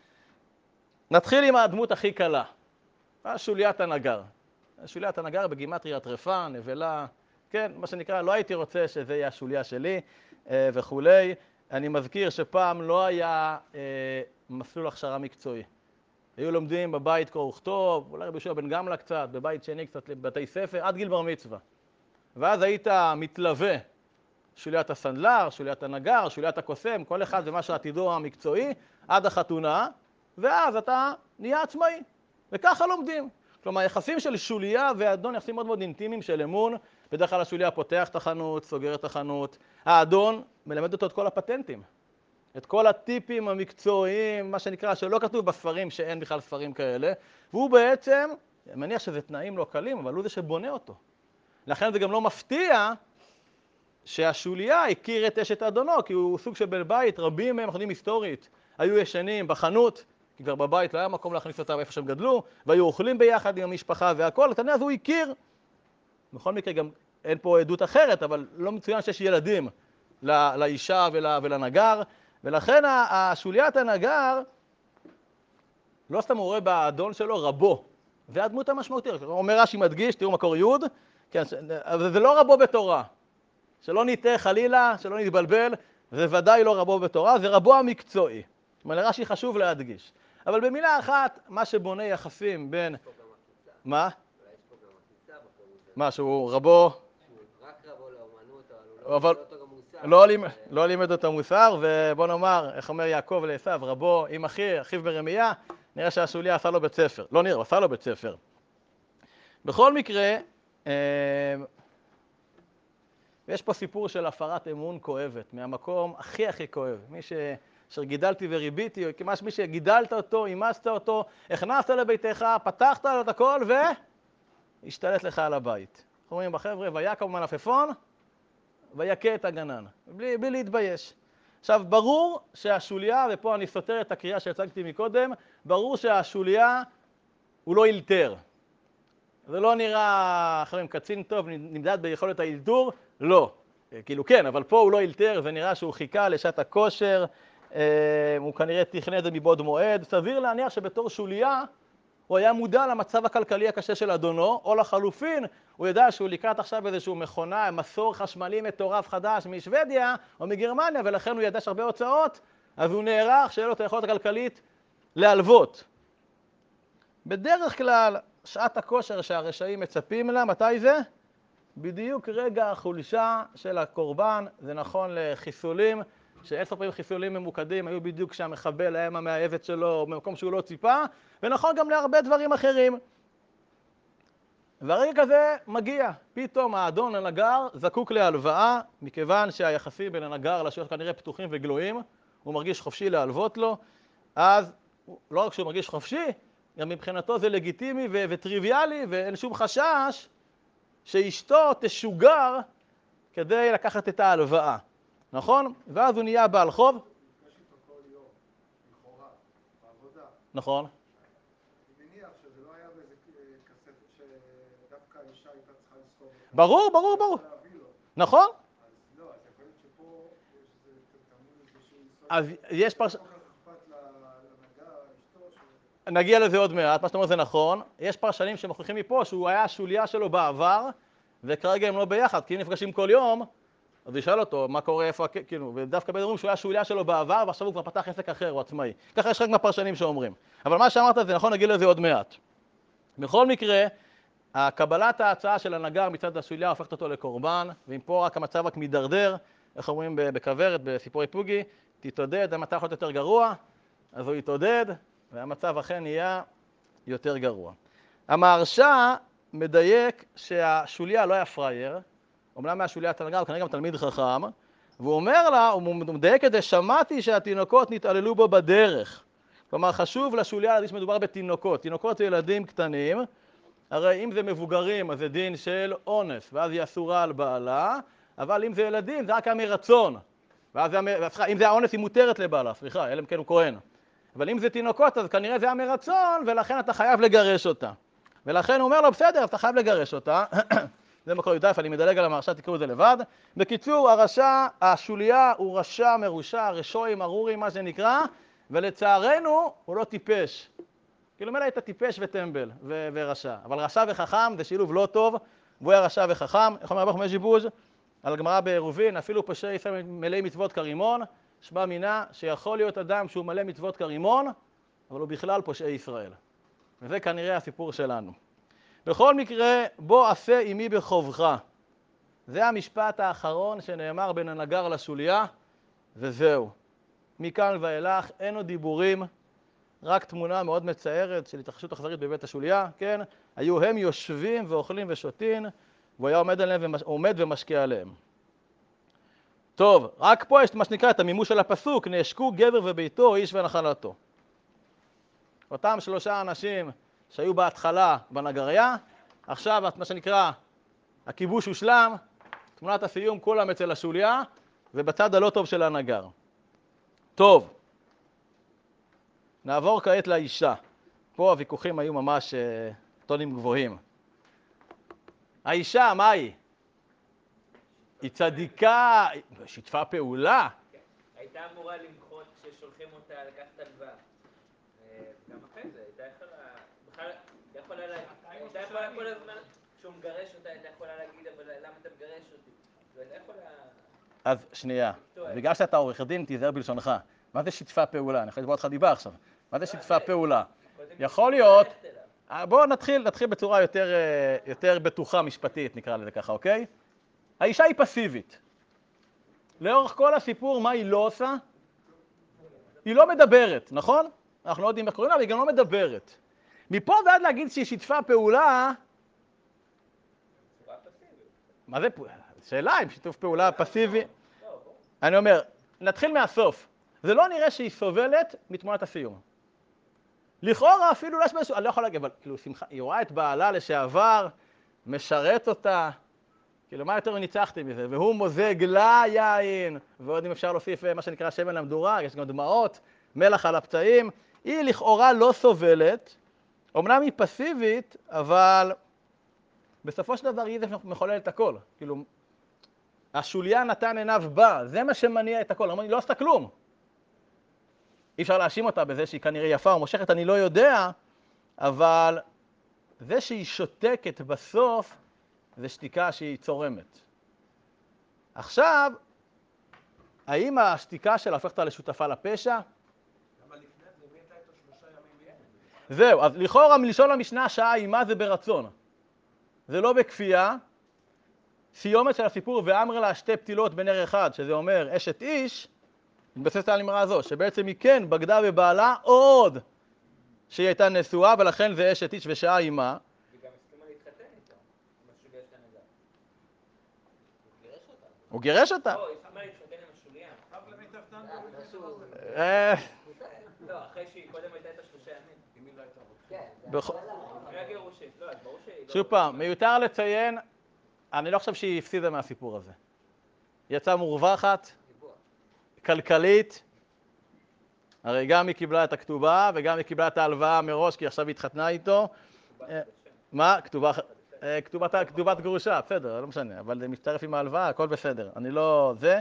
נתחיל עם הדמות הכי קלה, שוליית הנגר. שוליית הנגר בגימטריה טרפה, נבלה, כן, מה שנקרא, לא הייתי רוצה שזה יהיה השוליה שלי וכולי. אני מזכיר שפעם לא היה מסלול הכשרה מקצועי. היו לומדים בבית קרוא וכתוב, אולי רבי יהושע בן גמלא קצת, בבית שני קצת לבתי ספר, עד גיל בר מצווה. ואז היית מתלווה שוליית הסנדלר, שוליית הנגר, שוליית הקוסם, כל אחד ומה שעתידו המקצועי, עד החתונה, ואז אתה נהיה עצמאי. וככה לומדים. כלומר, יחסים של שוליה ואדון, יחסים מאוד מאוד אינטימיים של אמון. בדרך כלל השוליה פותח את החנות, סוגר את החנות. האדון מלמד אותו את כל הפטנטים. את כל הטיפים המקצועיים, מה שנקרא, שלא כתוב בספרים, שאין בכלל ספרים כאלה. והוא בעצם, אני מניח שזה תנאים לא קלים, אבל הוא זה שבונה אותו. לכן זה גם לא מפתיע שהשוליה הכיר את אשת אדונו, כי הוא סוג של בית, רבים מהם, אנחנו יודעים היסטורית, היו ישנים בחנות, כי כבר בבית לא היה מקום להכניס אותם איפה שהם גדלו, והיו אוכלים ביחד עם המשפחה והכל, אז הוא הכיר. בכל מקרה גם אין פה עדות אחרת, אבל לא מצוין שיש ילדים לא, לאישה ול, ולנגר, ולכן השוליית הנגר, לא סתם הוא רואה באדון שלו רבו, זה הדמות המשמעותית. הוא אומר רש"י מדגיש, תראו מקור יוד, כן, אבל זה לא רבו בתורה. שלא ניטה חלילה, שלא נתבלבל, זה ודאי לא רבו בתורה, זה רבו המקצועי. זאת אומרת, רש"י חשוב להדגיש. אבל במילה אחת, מה שבונה יחסים בין... מה? מה, שהוא רבו... רק רבו לאומנות, אבל לא לימד אותו מוסר, ובוא נאמר, איך אומר יעקב לעשיו, רבו עם אחי, אחיו ברמיה, נראה שהשוליה עשה לו בית ספר. לא נראה, עשה לו בית ספר. בכל מקרה, ויש פה סיפור של הפרת אמון כואבת, מהמקום הכי הכי כואב. מי ש... שגידלתי וריביתי, או כמעט מי שגידלת אותו, אימצת אותו, הכנסת לביתך, פתחת לו את הכל והשתלט לך על הבית. אנחנו אומרים בחבר'ה, ויקם מלפפון, ויקה את הגנן, בלי, בלי להתבייש. עכשיו, ברור שהשוליה, ופה אני סותר את הקריאה שהצגתי מקודם, ברור שהשוליה הוא לא אילתר. זה לא נראה, אחרים, קצין טוב, נמדד ביכולת האילתור, לא. כאילו כן, אבל פה הוא לא אילתר, זה נראה שהוא חיכה לשעת הכושר, אה, הוא כנראה תכנן את זה מבעוד מועד. סביר להניח שבתור שוליה הוא היה מודע למצב הכלכלי הקשה של אדונו, או לחלופין, הוא ידע שהוא לקראת עכשיו איזשהו מכונה, מסור חשמלי מטורף חדש משוודיה או מגרמניה, ולכן הוא ידע שהרבה הוצאות, אז הוא נערך שיהיה לו את היכולת הכלכלית להלוות. בדרך כלל, שעת הכושר שהרשעים מצפים לה, מתי זה? בדיוק רגע החולשה של הקורבן, זה נכון לחיסולים, שעשר פעמים חיסולים ממוקדים היו בדיוק כשהמחבל היה המאהבת שלו, במקום שהוא לא ציפה, ונכון גם להרבה דברים אחרים. והרגע כזה מגיע, פתאום האדון הנגר זקוק להלוואה, מכיוון שהיחסים בין הנגר לשולח כנראה פתוחים וגלויים, הוא מרגיש חופשי להלוות לו, אז לא רק שהוא מרגיש חופשי, גם מבחינתו זה לגיטימי ו- וטריוויאלי, ואין שום חשש שאשתו תשוגר כדי לקחת את ההלוואה, נכון? ואז הוא נהיה בעל חוב. נפגש איתו כל יום, לכאורה, בעבודה. נכון. אני מניח שזה לא היה באיזה כספת שדווקא האישה הייתה צריכה לזכור. ברור, ברור, ברור. נכון? אז לא, אז יכול להיות שפה יש איזה תמוד איזשהו... אז יש פרש... ש... נגיע לזה עוד מעט, מה שאתה אומר זה נכון. יש פרשנים שמוכיחים מפה שהוא היה השוליה שלו בעבר, וכרגע הם לא ביחד, כי אם נפגשים כל יום, אז ישאל אותו מה קורה, איפה, כאילו, ודווקא בדברים שהוא היה השוליה שלו בעבר, ועכשיו הוא כבר פתח עסק אחר, הוא עצמאי. ככה יש רק מהפרשנים שאומרים. אבל מה שאמרת זה נכון, נגיע לזה עוד מעט. בכל מקרה, הקבלת ההצעה של הנגר מצד השוליה הופכת אותו לקורבן, ואם פה רק המצב רק מדרדר, איך אומרים בכוורת, בסיפורי פוגי, תתעודד, המצב יכול להיות יותר גרוע, אז הוא יתעודד, והמצב אכן נהיה יותר גרוע. המהרש"א מדייק שהשוליה לא היה פרייר, אומנם מהשוליית הנגר, הוא כנראה גם תלמיד חכם, והוא אומר לה, הוא מדייק את זה, שמעתי שהתינוקות נתעללו בו בדרך. כלומר, חשוב לשוליה להדגיש שמדובר בתינוקות. תינוקות זה ילדים קטנים, הרי אם זה מבוגרים, אז זה דין של אונס, ואז היא אסורה על בעלה, אבל אם זה ילדים, זה רק היה מרצון. ואז זה, אם זה האונס, היא מותרת לבעלה, סליחה, אלא אם כן הוא כהן. אבל אם זה תינוקות, אז כנראה זה היה מרצון, ולכן אתה חייב לגרש אותה. ולכן הוא אומר לו, בסדר, אתה חייב לגרש אותה. זה מקור י"א, אני מדלג על המרשה, תקראו את זה לבד. בקיצור, הרשע, השוליה הוא רשע מרושע, רשעים, ארורים, מה שנקרא, ולצערנו הוא לא טיפש. כאילו מילא היית טיפש וטמבל ו- ורשע, אבל רשע וחכם זה שילוב לא טוב, והוא היה רשע וחכם. איך אומר רבי חמי ז'יבוז' על הגמרא בעירובין, אפילו פושעי ישראל מלאי מצוות כרימון, שמע מינה שיכול להיות אדם שהוא מלא מצוות כרימון, אבל הוא בכלל פושעי ישראל. וזה כנראה הסיפור שלנו. בכל מקרה, בוא עשה עמי בחובך. זה המשפט האחרון שנאמר בין הנגר לשוליה, וזהו. מכאן ואילך אין עוד דיבורים, רק תמונה מאוד מצערת של התרחשות אכזרית בבית השוליה, כן? היו הם יושבים ואוכלים ושותים, והוא היה עומד עליהם ומש... עומד ומשקיע עליהם. טוב, רק פה יש מה שנקרא את המימוש של הפסוק, נעשקו גבר וביתו, איש ונחלתו. אותם שלושה אנשים שהיו בהתחלה בנגריה, עכשיו מה שנקרא הכיבוש הושלם, תמונת הסיום כולם אצל השוליה, ובצד הלא טוב של הנגר. טוב, נעבור כעת לאישה. פה הוויכוחים היו ממש uh, טונים גבוהים. האישה, מה היא? היא צדיקה, שיתפה פעולה. הייתה אמורה למחות כששולחים אותה לקחת הלוואה. גם אחרי זה, הייתה יכולה, בכלל, הייתה יכולה כל הזמן, כשהוא מגרש אותה, הייתה יכולה להגיד, אבל למה אתה מגרש אותי? והייתה יכולה... אז שנייה, בגלל שאתה עורך דין, תיזהר בלשונך. מה זה שיתפה פעולה? אני יכול לתבוע אותך דיבה עכשיו. מה זה שיתפה פעולה? יכול להיות... בואו נתחיל, נתחיל בצורה יותר, יותר בטוחה משפטית, נקרא לזה ככה, אוקיי? האישה היא פסיבית. לאורך כל הסיפור, מה היא לא עושה? היא לא מדברת, נכון? אנחנו לא יודעים איך קוראים לה, אבל היא גם לא מדברת. מפה ועד להגיד שהיא שיתפה פעולה... מה זה פעולה? שאלה אם שיתוף פעולה פסיבי... אני אומר, נתחיל מהסוף. זה לא נראה שהיא סובלת מתמונת הסיום. לכאורה אפילו לא יש משהו, אני לא יכול להגיד, אבל כאילו, שמחה, היא רואה את בעלה לשעבר, משרת אותה, כאילו, מה יותר ניצחתי מזה? והוא מוזג לה יין, ועוד אם אפשר להוסיף מה שנקרא שמן למדורה, יש גם דמעות, מלח על הפצעים. היא לכאורה לא סובלת, אמנם היא פסיבית, אבל בסופו של דבר היא זה מחולל את הכל. כאילו, השוליה נתן עיניו בה, זה מה שמניע את הכל, היא לא עשתה כלום. אי אפשר להאשים אותה בזה שהיא כנראה יפה או מושכת, אני לא יודע, אבל זה שהיא שותקת בסוף, זה שתיקה שהיא צורמת. עכשיו, האם השתיקה שלה הופכת לשותפה לפשע? אבל לפני זה, מי הייתה איתו שלושה ימים ימים? זהו, אז לכאורה מלשון המשנה שעה אימה זה ברצון. זה לא בכפייה. סיומת של הסיפור ואמר לה שתי פתילות בנר אחד, שזה אומר אשת איש, מתבססת על אמרה הזו, שבעצם היא כן בגדה בבעלה עוד שהיא הייתה נשואה, ולכן זה אשת איש ושעה אימה. וגם הסכימה להתחתן איתה, עם השוליה של הנגר. הוא גירש אותה. הוא גירש אותה. לא, היא הסכימה להתחתן עם השוליה. אף למיטב טעם אה... לא, אחרי שהיא קודם הייתה את השלושה ימים. אם היא לא הייתה רוצה. כן, בכל... אחרי הגירושים. לא, אז ברור שהיא... שוב פעם, מיותר לציין, אני לא חושב שהיא הפסידה מהסיפור הזה. היא יצאה מורווחת, כלכלית, הרי גם היא קיבלה את הכתובה וגם היא קיבלה את ההלוואה מראש, כי עכשיו היא התחתנה איתו. מה? כתובה, כתובת, כתובת גרושה, בסדר, לא משנה, אבל זה מצטרף עם ההלוואה, הכל בסדר. אני לא... זה.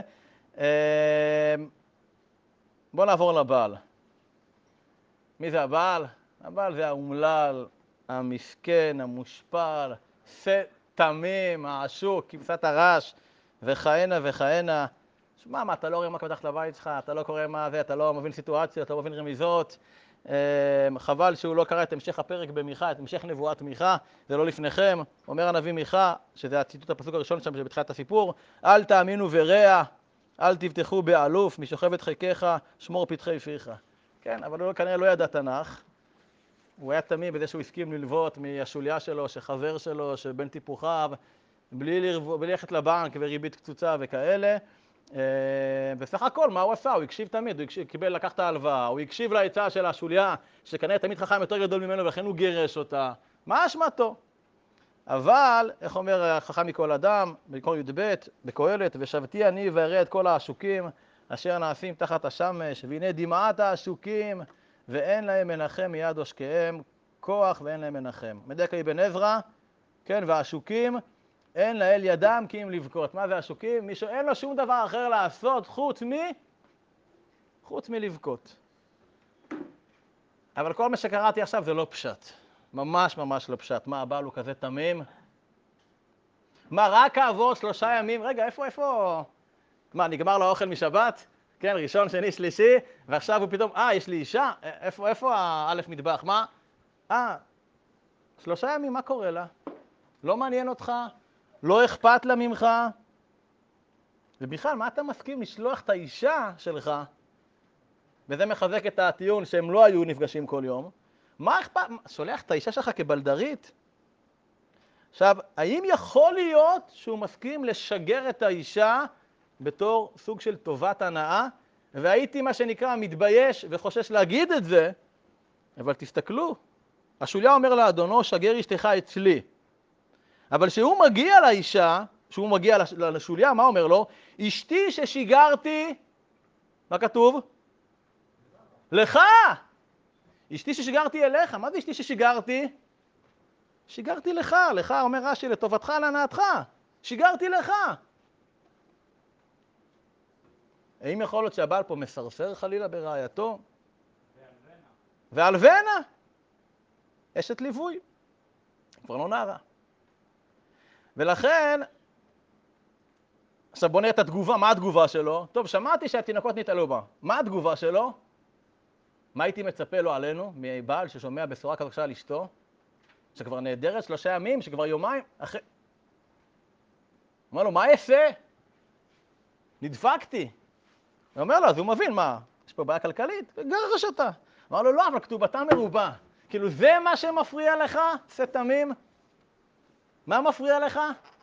בואו נעבור לבעל. מי זה הבעל? הבעל זה האומלל, המסכן, המושפל, תמים, העשוק, כבשת הרש, וכהנה וכהנה. שמע, מה, אתה לא רואה מה קורה תחת לבית שלך, אתה לא קורא מה זה, אתה לא מבין סיטואציות, אתה לא מבין רמיזות. חבל שהוא לא קרא את המשך הפרק במיכה, את המשך נבואת מיכה, זה לא לפניכם. אומר הנביא מיכה, שזה הציטוט הפסוק הראשון שם שבתחילת הסיפור, אל תאמינו ורע, אל תבטחו באלוף, משוכבת חיקך, שמור פתחי פיך. כן, אבל הוא כנראה לא ידע תנ"ך. הוא היה תמים בזה שהוא הסכים ללוות מהשוליה שלו, שחבר שלו, שבן טיפוחיו, בלי ללכת לבנק וריבית קצוצה וכאלה. בסך הכל, מה הוא עשה? הוא הקשיב תמיד, הוא הקשיב, קיבל, לקח את ההלוואה, הוא הקשיב להצעה של השוליה, שכנראה תמיד חכם יותר גדול ממנו, ולכן הוא גירש אותה. מה אשמתו? אבל, איך אומר החכם מכל אדם, בקור י"ב, בקהלת, ושבתי אני ואראה את כל העשוקים, אשר נעשים תחת השמש, והנה דמעת העשוקים, ואין להם מנחם מיד עושקיהם, כוח ואין להם מנחם. מדייק אבן עזרא, כן, והעשוקים, אין לאל ידם כי אם לבכות. מה זה עשוקים? מי שאין לו שום דבר אחר לעשות חוץ מ... חוץ מלבכות. אבל כל מה שקראתי עכשיו זה לא פשט. ממש ממש לא פשט. מה, הבעל הוא כזה תמים? מה, רק כעבור שלושה ימים? רגע, איפה, איפה? מה, נגמר לו האוכל משבת? כן, ראשון, שני, שלישי, ועכשיו הוא פתאום, אה, יש לי אישה? איפה, איפה האלף מטבח? מה? אה, שלושה ימים, מה קורה לה? לא מעניין אותך? לא אכפת לה ממך? ובכלל, מה אתה מסכים לשלוח את האישה שלך? וזה מחזק את הטיעון שהם לא היו נפגשים כל יום. מה אכפת? שולח את האישה שלך כבלדרית? עכשיו, האם יכול להיות שהוא מסכים לשגר את האישה בתור סוג של טובת הנאה? והייתי מה שנקרא מתבייש וחושש להגיד את זה, אבל תסתכלו, השוליה אומר לאדונו, שגר אשתך אצלי. אבל כשהוא מגיע לאישה, כשהוא מגיע לשוליה, מה אומר לו? אשתי ששיגרתי, מה כתוב? לך! אשתי ששיגרתי אליך. מה זה אשתי ששיגרתי? שיגרתי לך, לך אומר רש"י, לטובתך, להנאתך. שיגרתי לך. האם יכול להיות שהבעל פה מסרסר חלילה ברעייתו? ועל ונה. אשת ליווי. כבר לא נערה. ולכן, עכשיו בוא נראה את התגובה, מה התגובה שלו? טוב, שמעתי שהתינוקות נתעלו בה. מה התגובה שלו? מה הייתי מצפה לו עלינו, מבעל ששומע בשורה כזו על אשתו, שכבר נהדרת שלושה ימים, שכבר יומיים, אחרי... אומר לו, מה אעשה? נדפקתי. הוא אומר לו, אז הוא מבין, מה? יש פה בעיה כלכלית? גרש אותה. אמר לו, לא, אבל כתובתה מרובה. כאילו, זה מה שמפריע לך, סתמים? מה מפריע לך?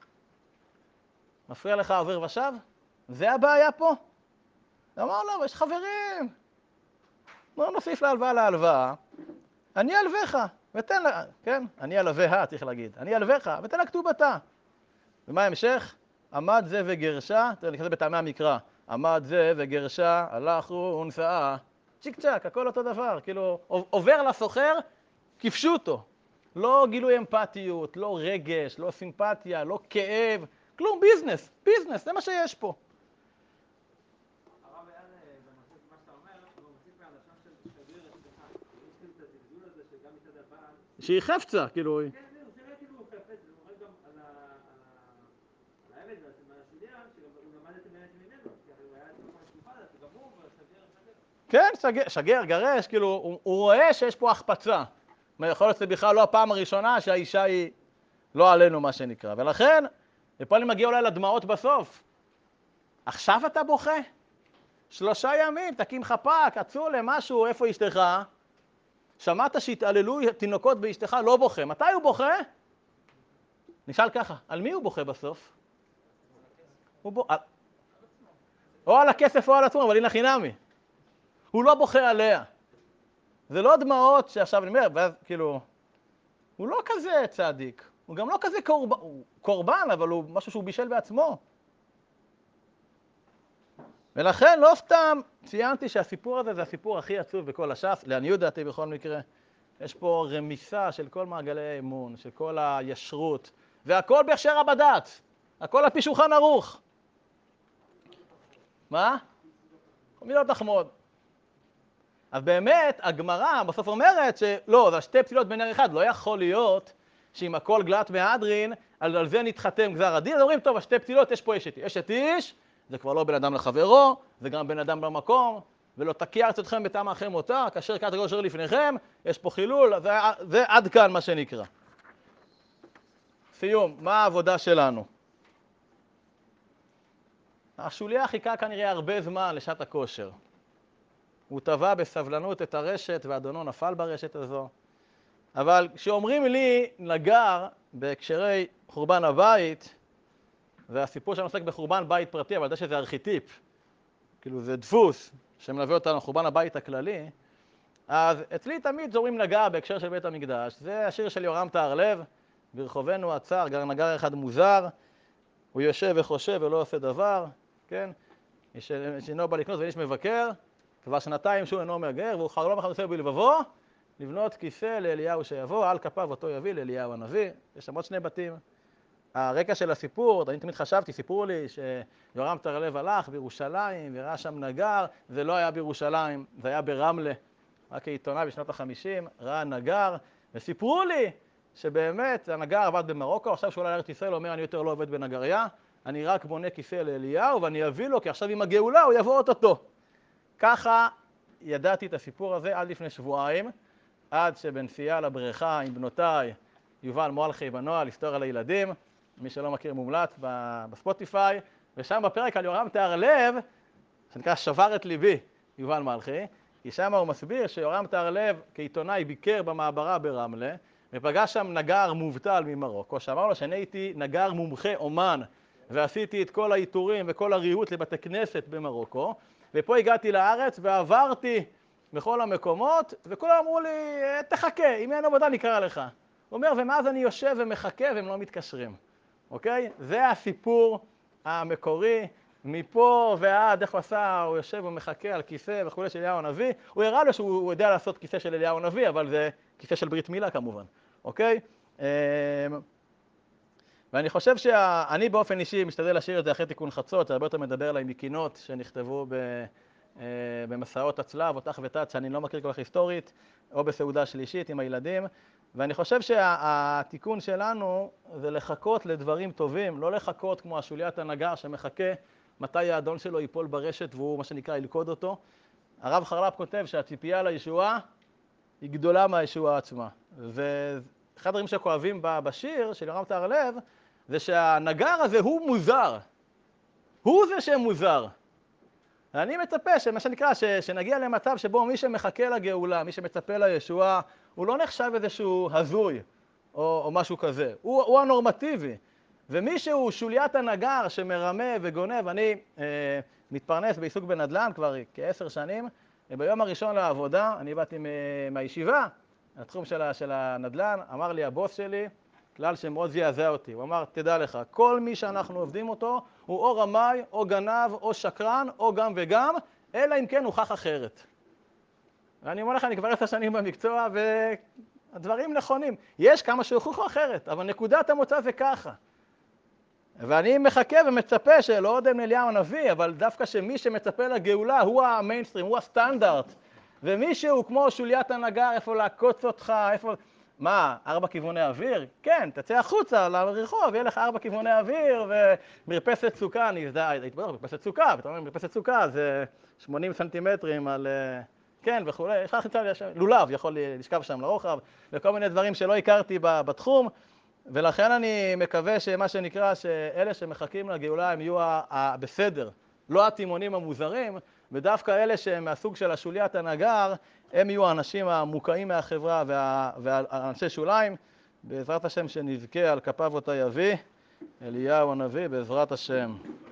מפריע לך עובר ושב? זה הבעיה פה? אמר לו, יש חברים. בואו נוסיף להלוואה להלוואה. אני אלוויך, ותן לה, כן? אני אלוויה, צריך להגיד. אני אלוויך, ותן לה כתובתה. ומה ההמשך? עמד זה וגרשה, תראה, נכנס בטעמי המקרא. עמד זה וגרשה, הלכו ונשאה. צ'יק צ'ק, הכל אותו דבר. כאילו, עובר לסוחר, כיפשו אותו. לא גילוי אמפתיות, לא רגש, לא סימפתיה, לא כאב, כלום, ביזנס, ביזנס, זה מה שיש פה. הרב היה בנושא מה שאתה אומר, הוא מוסיף מהלשון של שגריר אצלך. הוא מוסיף את הזלזול הזה שגם מצד הבעל. שהיא חפצה, כאילו... כן, זהו, שראה כאילו הוא חפץ, זה מורה גם על העבד והשוליה, שהוא למד את המעט ממנו, כי הוא היה את כל התקופה הזאת, גם הוא שגר, שגר. כן, שגר, גרש, כאילו, הוא, הוא רואה שיש פה החפצה. יכול להיות שזה בכלל לא הפעם הראשונה שהאישה היא לא עלינו, מה שנקרא. ולכן, ופה אני מגיע אולי לדמעות בסוף. עכשיו אתה בוכה? שלושה ימים, תקים חפ"ק, עצו למשהו, איפה אשתך? שמעת שהתעללו תינוקות באשתך, לא בוכה. מתי הוא בוכה? נשאל ככה, על מי הוא בוכה בסוף? הוא בוכה... או על הכסף או על עצמו, אבל הנה חינמי. הוא לא בוכה עליה. זה לא דמעות שעכשיו אני אומר, ואז כאילו, הוא לא כזה צדיק, הוא גם לא כזה קורבן, הוא קורבן, אבל הוא משהו שהוא בישל בעצמו. ולכן לא סתם ציינתי שהסיפור הזה זה הסיפור הכי עצוב בכל הש"ס, לעניות דעתי בכל מקרה. יש פה רמיסה של כל מעגלי האמון, של כל הישרות, והכל בהכשר הבד"ץ, הכל על פי שולחן ערוך. מה? מילות לחמוד. אז באמת, הגמרא בסוף אומרת שלא, זה שתי פסילות בנר אחד, לא יכול להיות שאם הכל גלת מהדרין, על, על זה נתחתם גזר הדין. אז אומרים, טוב, השתי פסילות, יש פה אשת איש. אשת איש, זה כבר לא בן אדם לחברו, זה גם בן אדם במקום, ולא תקיע ארצתכם בטעם אחר מותה, כאשר קראת גושר לפניכם, יש פה חילול, זה, זה עד כאן מה שנקרא. סיום, מה העבודה שלנו? השוליה חיכה כנראה הרבה זמן לשעת הכושר. הוא טבע בסבלנות את הרשת, ואדונו נפל ברשת הזו. אבל כשאומרים לי נגר בהקשרי חורבן הבית, זה הסיפור שאני עוסק בחורבן בית פרטי, אבל זה שזה ארכיטיפ, כאילו זה דפוס שמלווה אותנו לחורבן הבית הכללי, אז אצלי תמיד זורים נגע בהקשר של בית המקדש. זה השיר של יורם טהרלב, ברחובנו הצר, גר נגר אחד מוזר, הוא יושב וחושב ולא עושה דבר, כן? שאינו בא לקנות ואיש מבקר, כבר שנתיים שהוא אינו מגר, והוא חלום אחד עושה בלבבו, לבנות כיסא לאליהו שיבוא, על כפיו אותו יביא לאליהו הנביא. יש שם עוד שני בתים. הרקע של הסיפור, אני תמיד חשבתי, סיפרו לי שיורם טהרלב הלך בירושלים וראה שם נגר, זה לא היה בירושלים, זה היה ברמלה, רק כעיתונאי בשנות החמישים, ראה נגר, וסיפרו לי שבאמת הנגר עבד במרוקו, עכשיו שהוא עולה לארץ ישראל, הוא אומר, אני יותר לא עובד בנגריה, אני רק בונה כיסא לאליהו ואני אביא לו, כי עכשיו עם הגאולה הוא יבוא אותו. ככה ידעתי את הסיפור הזה עד לפני שבועיים, עד שבנסיעה לבריכה עם בנותיי, יובל מועלכי בנועל, היסטוריה לילדים, מי שלא מכיר מומלץ בספוטיפיי, ושם בפרק על יורם טהרלב, שנקרא שבר את ליבי, יובל מלכי, כי שם הוא מסביר שיורם טהרלב כעיתונאי ביקר במעברה ברמלה, ופגש שם נגר מובטל ממרוקו, שאמר לו שאני הייתי נגר מומחה אומן, ועשיתי את כל העיטורים וכל הריהוט לבתי כנסת במרוקו, ופה הגעתי לארץ ועברתי בכל המקומות, וכולם אמרו לי, תחכה, אם אין עבודה נקרא לך. הוא אומר, ומאז אני יושב ומחכה והם לא מתקשרים. אוקיי? זה הסיפור המקורי, מפה ועד, איך הוא עשה, הוא יושב ומחכה על כיסא וכו' של אליהו הנביא. הוא הראה לו שהוא יודע לעשות כיסא של אליהו הנביא, אבל זה כיסא של ברית מילה כמובן. אוקיי? ואני חושב שאני באופן אישי משתדל לשיר את זה אחרי תיקון חצות, זה הרבה יותר מדבר עליי מקינות שנכתבו במסעות הצלב, או תח ותת, שאני לא מכיר כל כך היסטורית, או בסעודה שלישית עם הילדים. ואני חושב שהתיקון שלנו זה לחכות לדברים טובים, לא לחכות כמו השוליית הנגר שמחכה מתי האדון שלו ייפול ברשת והוא מה שנקרא ילכוד אותו. הרב חרל"פ כותב שהציפייה לישועה היא גדולה מהישועה עצמה. ואחד הדברים שכואבים בשיר של יורם טהרלב זה שהנגר הזה הוא מוזר. הוא זה שמוזר. ואני מצפה שמה שנקרא, ש, שנגיע למצב שבו מי שמחכה לגאולה, מי שמצפה לישועה, הוא לא נחשב איזשהו הזוי או, או משהו כזה. הוא, הוא הנורמטיבי. ומי שהוא שוליית הנגר שמרמה וגונב, אני אה, מתפרנס בעיסוק בנדל"ן כבר כעשר שנים, וביום הראשון לעבודה, אני באתי מהישיבה, התחום של, של הנדל"ן, אמר לי הבוס שלי, כלל שמאוד זעזע אותי, הוא אמר, תדע לך, כל מי שאנחנו עובדים אותו, הוא או רמאי, או גנב, או שקרן, או גם וגם, אלא אם כן הוכח אחרת. ואני אומר לך, אני כבר עשר שנים במקצוע, והדברים נכונים. יש כמה שהוכחו אחרת, אבל נקודת המוצא זה ככה. ואני מחכה ומצפה שלא עוד אליהו הנביא, אבל דווקא שמי שמצפה לגאולה הוא המיינסטרים, הוא הסטנדרט. ומי שהוא כמו שוליית הנגר, איפה לעקוץ אותך, איפה... מה, ארבע כיווני אוויר? כן, תצא החוצה לרחוב, יהיה לך ארבע כיווני אוויר ומרפסת סוכה, אני הייתי בטוח, מרפסת סוכה, ואתה אומר, מרפסת סוכה זה שמונים סנטימטרים על... כן, וכו', יש לך חיצה, לולב יכול לשכב שם לרוחב, וכל מיני דברים שלא הכרתי בתחום, ולכן אני מקווה שמה שנקרא, שאלה שמחכים לגאולה הם יהיו בסדר, לא התימונים המוזרים, ודווקא אלה שהם מהסוג של השוליית הנגר, הם יהיו האנשים המוקעים מהחברה והאנשי שוליים. בעזרת השם שנזכה על כפיו אותה יביא, אליהו הנביא, בעזרת השם.